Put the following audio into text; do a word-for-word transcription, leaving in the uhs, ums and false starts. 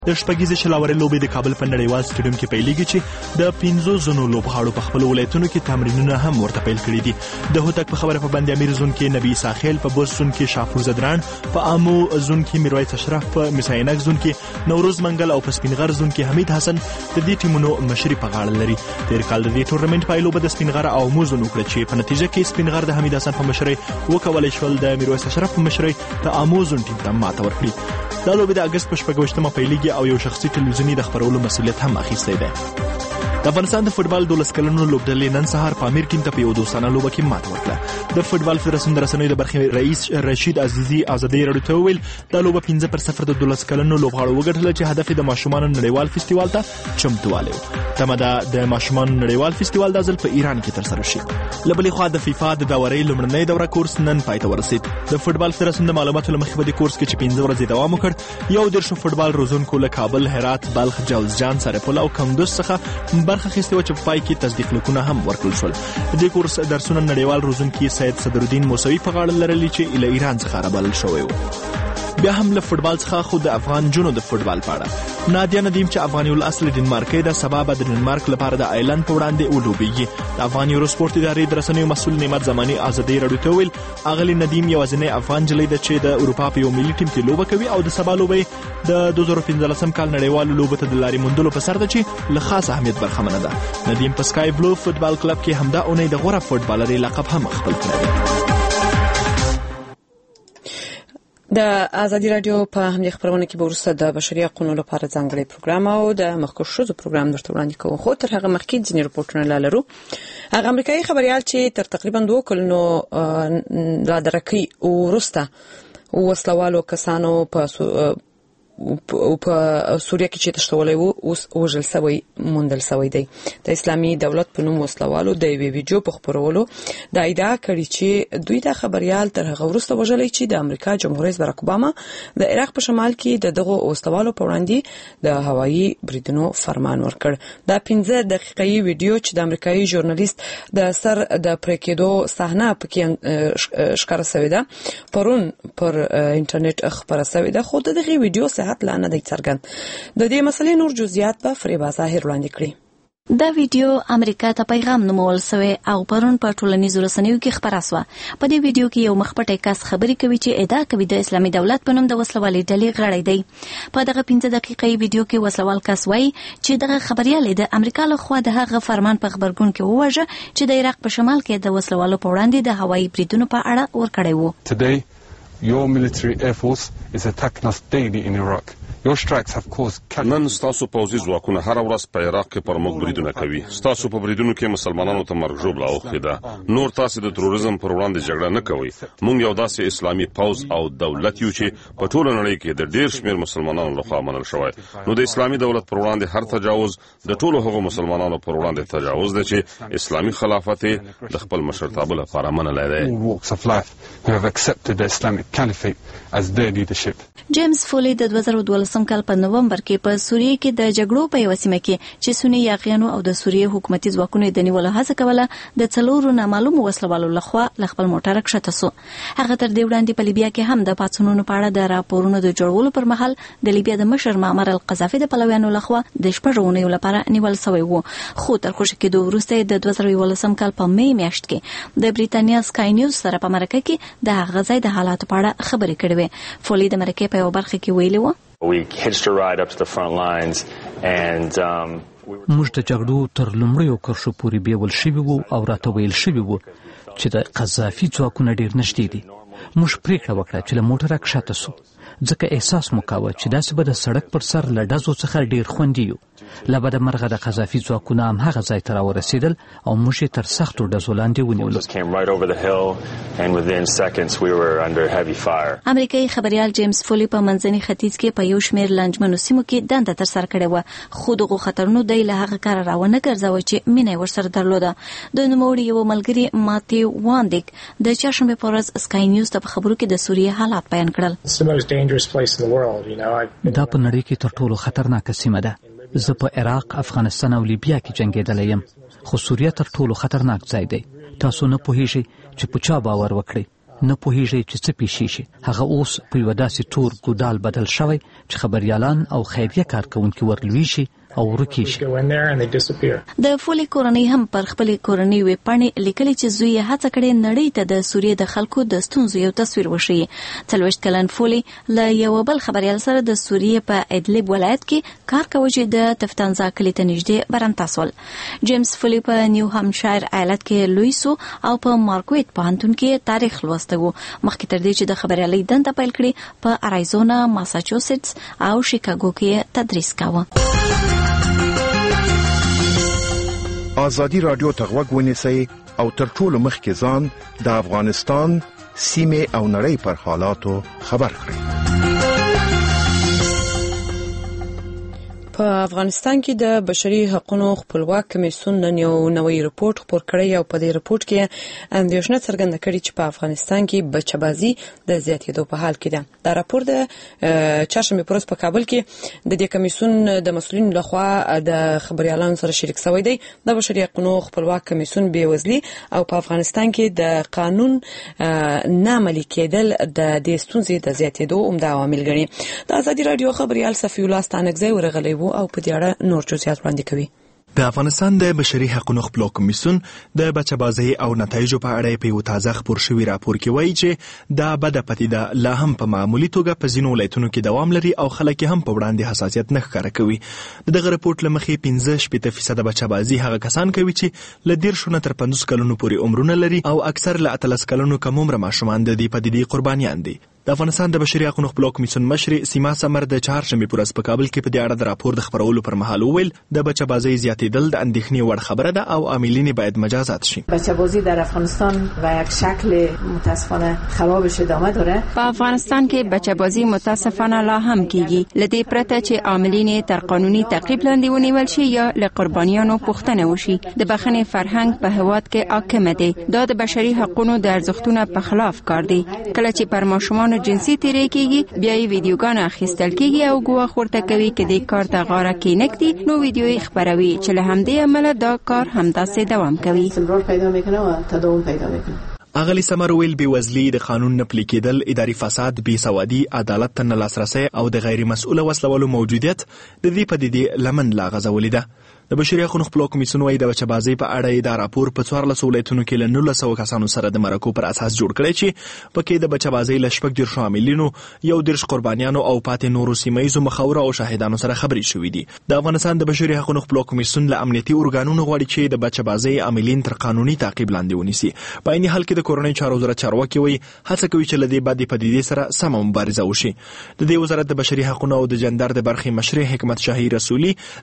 د شپږیزې شلاورې لوبې د کابل په نړیوال سټیډیوم کې پیلېږي چې د پنځو زنو لوبغاړو په خپلو ولایتونو کې تمرینونه هم ورته پیل کړي دي. د هوتک په خبره په بند امیر زون کې نبی ساخیل، په بست زون کې شاپور زدران، په آمو زون کې میرویس اشرف، په مساینک زون کې نوروز منګل او په سپینغر زون کې حمید حسن د دې ټیمونو مشري په غاړه لري. تیر کال د دې ټورنمنت پایلوبه د سپینغر او آمو زون وکړه چې په نتیجه کې سپینغر د حمید حسن په مشرۍ وکولای شول د میرویس اشرف په مشرۍ د آمو زون ټیم ته ماته ورکړي. دا لوبې د اګست په شپږویشتمه پیلېږي او یو شخصي ټلویزیوني د خپرولو مسؤلیت هم اخیستی دی. د افغانستان د فوټبال دولس کلنو لوبډلې نن سهار په امیر ټیم ته په یو دوستانه لوبه کې ماته ورکړه. د فوټبال فدراسیون د رسنیو د برخې رئیس رشید عزیزي ازادۍ راډیو ته وویل دا لوبه پنځه پر صفر د دولس کلنو لوبغاړو وګټله چې هدف یې د ماشومانو نړیوال فستیوال ته چمتووالی و. تمه ده د ماشومانو نړیوال فستیوال دا ځل په ایران کې ترسره شي. له بلې خوا د فیفا د داورۍ لومړنۍ دوره کورس نن پای ته ورسید. د فوټبال فدراسیون د معلوماتو له مخې په دې کورس کې چې پنځه ورځې دوام وکړ، یو دېرشو فوټبال روزونکو له کابل، هرات، بلخ، جوزجان، سرپل او کندوز څخه برخه اخیستې وه چې په پای کې تصدیق لیکونه هم ورکړل شول. د دې کورس درسونه نړیوال روزونکي سید صدرالدین موسوي په غاړه لرلي چې له ایران څخه رابلل شوی و. بیا هم له فوټبال څخه خو د افغان جنو د فوټبال په اړه نادیا ندیم چې افغاني الاصل ډنمارکۍ ده، سبا به د ډنمارک لپاره د آیلند په وړاندې ولوبېږي. د افغان یورو سپورټ ادارې د رسنیو مسؤل نعمت زماني ازادۍ راډیو ته وویل اغلې ندیم یوازینۍ افغان نجلۍ ده چې د اروپا په یو ملي ټیم کې لوبه کوي او د سبا لوبه د دوه زره پنځلسم کال نړیوالو لوبو ته د لارې موندلو په سر ده چې له خاص اهمیت برخمنه ده. ندیم په سکای بلو فوټبال کلب کې همدا اونۍ د غوره فوټبالرۍ لقب هم خپل کړی دی. د ازادي رادیو په همدې خبرونه کې به وروسته د بشري حقوقو لپاره ځانګړی پروګرام او د مخکښ ښځو پروګرام درته وړاندې کوو، خو تر هغه مخکې ځینې رپورټونه لا لرو. هغه امریکایي خبریال چې تر تقریبا دوه کلونو لا درکې وروسته وسلوالو کسانو په او په سوریه کې چې تشتولای وو اوس وژل شوی موندل شوی دی. د اسلامي دولت په نوم وسلوالو د یوې ویډیو په خپرولو د ادعا کړې چې دوی د خبريال تر هغه وروسته وژلای چې د امریکا جمهور رئیس براک اوباما د عراق په شمال کې د دغه وسلوالو په وړاندې د هوایي بریدونو فرمان ورکړ. دا پنځه دقیقې ویډیو چې د امریکایي ژورنالیست د سر د پریکېدو صحنه پکې ښکاره شوې ده پرون پر انټرنیټ خبره شوې ده، خو دغه ویډیو صحت لا نه دی څرګند. د دې مسلې نور جزئیات به فریبا ظاهر وړاندې کړي. دا ویډیو امریکا ته پیغام نومول شوی او پرون په ټولنیزو رسنیو کې خبره شوه. په دې ویډیو کې یو مخپټی کس خبرې کوي چې ادعا کوي د اسلامي دولت په نوم د وسلوالۍ ډلې غړی دی. په دغه پنځه دقیقې ویډیو کې وسلوال کس وایي چې دغه خبریال د امریکا لخوا د هغه فرمان په خبرګون کې ووژه چې د عراق په شمال کې د وسلوالو په وړاندې د هوایي بریدونو په اړه ورکړی وو. Today, your military air force is attacking us daily in Iraq. Your strikes have caused نن ستاسو پوځي ځواکونه هر ورځ په عراق کې پر موږ بریدونه کوي. ستاسو په بریدونو کې مسلمانانو ته مرګ ژوبله اوښتې ده. نور تاسو د تروریزم پر وړاندې جګړه نه کوئ. موږ یو داسې اسلامي پوځ او دولت یو چې په ټوله نړۍ کې د ډېر شمېر مسلمانانو لخوا منل شوی. نو د اسلامي دولت پر وړاندې هر تجاوز د ټولو هغو مسلمانانو پر وړاندې تجاوز دی چې اسلامي خلافت د خپل مشرتابه لپاره منلی دی. جیمز فولی د دوه زره دولسم کال په نومبر کې په سوریه کې د جګړو په یو سیمه کې چې سنی یاغیانو او د سوریه حکومتي ځواکونو د نیولو هڅه کوله د څلورو نامعلومو وسلوالو لخوا له خپل موټر کښته شو. هغه تر دې وړاندې په لیبیا کې هم د پاڅونونو په اړه د راپورونو د جوړولو پر مهال د لیبیا د مشر معمر القذافي د پلویانو لخوا د شپږ اونیو لپاره نیول شوی وو. خو تر خوشي کېدو وروسته د دوه زره یولسم کال په می میاشت کې د بریتانیا سکای نیوز سره په مرکه کې د هغه ځای د حالاتو په اړه خبرې کړې وې. فولی د مرکه په یو برخه کې ویلي وو We hitched a ride up to the front lines and um موږ د جګړو تر لومړیو کرښو پورې بیول شوي وو او راته ویل شوي وو چې د قذافي ځواکونه ډېر نږدې دي. موږ پریکړه وکړه چې له موټره کښته سو ځکه احساس مو کاوه چې داسې به د سړک پر سر له ډزو څخه ډېر خوندي یو. له بده مرغه د قذافي ځواکونه هم هغه ځای ته راورسېدل او موږ یې تر سختو ډزو لاندې ونیولو. امریکایي خبریال جیمز فولی په منځني ختیځ کې په یو شمېر لنجمنو سیمو کې دنده ترسره کړې وه، خو دغو خطرونو دی له هغه کاره راونه ګرځاوه چې مینه یې ورسره درلوده. د نوموړي یو ملګري ماتي واندیک د چهارشنبې په ورځ سکای نیوز ته په خبرو کې د سوریې حالات بیان کړل. دا په نړۍ کې تر ټولو خطرناکه سیمه ده. زه په عراق، افغانستان او لیبیا کې جنګېدلی یم، خو سوریه تر ټولو خطرناک ځای دی. تاسو نه پوهیږئ چې په چا باور وکړئ. نه پوهیږي چې څه پیښ شي. هغه اوس په یو داسې تور ګودال بدل شوی چې خبريالان او خیریه کارکونکي ورلوي شي او ورکی شي. د فولي کورنۍ هم پر خپل کورنۍ ویبپاڼې لیکلي چې زوی هڅه کړې نړۍ ته د سوریې د خلکو د ستونزو یو تصویر وشي. څلوېښت کلن فولي له یو بل خبريال سره د سوریې په ادلب ولایت کې کار کوي چې د تفتانزا کلي ته نږدې برانتاسول. جیمز فولي په نیو هامشایر ایالت کې لوی سو او په مارکویت پوهنتون کې تاریخ لوسته وو. مخکې تر دې چې د خبريالۍ دنده پیل کړي په اریزونا، ماساچوسټس او شیکاګو کې تدریس کاوه. آزادی رادیو ته غوږ ونیسئ او تر ټولو مخکې ځان د افغانستان سیمې او نړۍ پر حالاتو خبر کړئ. په افغانستان کې د بشري حقوقو خپلواک کمیسیون نن یو نوی رپورت خپور کړی او په دې رپورت کې اندېښنه څرګنده کړې چې په افغانستان کې بچه‌بازي د زیاتېدو په حال کې ده. دا راپور د چهارشنبه پر ورځ په کابل کې د دې کمیسیون د مسؤلینو لخوا د خبريالانو سره شریک شوی دی. د بشري حقوقو خپلواک کمیسیون بیوزلي او په افغانستان کې د قانون نامعملي کېدل د دې ستونزې د زیاتېدو عمده عوامل ګڼي. د آزادي رادیو خبريال صفي الله ستانکزی ورغلی او په دې اړه نور جزئیات وړاندې کوي. د افغانستان د بشري حقوقو خپلواک کمیسیون د بچه‌بازي او نتایجو په اړه په یو تازه خبر شوی راپور کې وایي چې دا بده پدیده لا هم په معمولی توګه په ځینو ولایتونو کې دوام لري او خلک هم په وړاندې حساسیت نه ښکاره کوي. دغه راپور لمخې پنځه شپږ فیصد بچه‌بازي هغه کسان کوي چې ل ډیر شونه تر پنځوس کلونو پورې عمرونه لري او اکثر ل اتلس کلونو کم عمر ماشومان د دې پدیدې قربانیان دي. د افغانستان د بشري حقوقو خپلواک کمیسیون مشر سیما سمر د چهارشنبه پر ورځ په کابل کې په دې اړه د راپور د خبرولو پر مهال وویل د بچه‌بازي زیاتېدل د اندېښنې وړ خبره ده او عاملین باید مجازات شي. بچه‌بازی در افغانستان و یک شکل متاسفانه خرابش ادامه داره. په افغانستان کې بچه‌بازی متاسفانه لا هم کیږي. لدې پرته چې عاملین تر قانوني تعقیب لاندې ونیول شي یا له قربانیانو پوښتنه وشي. د بخښنې فرهنګ په هواد کې حاکم دی. دا د بشري حقوقو د ارزښتونو په خلاف کار دی. کله چې پر ماشومان جنسي تیری کیږي بیا یې ویډیوګان اخیستل کیږي او ګواښ ورته کوي چې د کار ته غاړه کېنږدي نو ویډیو یې خبروي چې له همدې امله دا کار همداسې دوام کوي. اغلی سمر ویل بیوزلی د قانون نه پلي کېدل، اداري فساد، بې سوادي، عدالت ته نه لاسرسی او د غیر مسؤله وسلوالو موجودیت د دې پدیدې لمن لا غځولې ده. د بشري حقوقو خپلواک کمیسیون وايي د بچه‌بازي په اړه دا راپور په څوارلس ولایتونو کې له نولس سوه کسانو سره د مرکو پر اساس جوړ کړی چې پکې د بچه‌بازي له شپږ دېرش عاملینو، یو دېرش قربانیانو او پاتې نورو سیمایزو مخاوره او شاهدانو سره خبرې شوې دي. د افغانستان د بشري حقوقو خپلواک کمیسیون له امنیتي ارګانونو غواړي چې د بچه‌بازي عاملین تر قانوني تعقیب لاندې ونیسي. په عین حال کې د کورنۍ چارو وزارت چارواکي وايي هڅه کوي چې له دې بدې پدیدې سره سمه مبارزه وشي. د دې وزارت د بشري حقوقو او د جندر د برخې مشر حکمت شاهي رسولي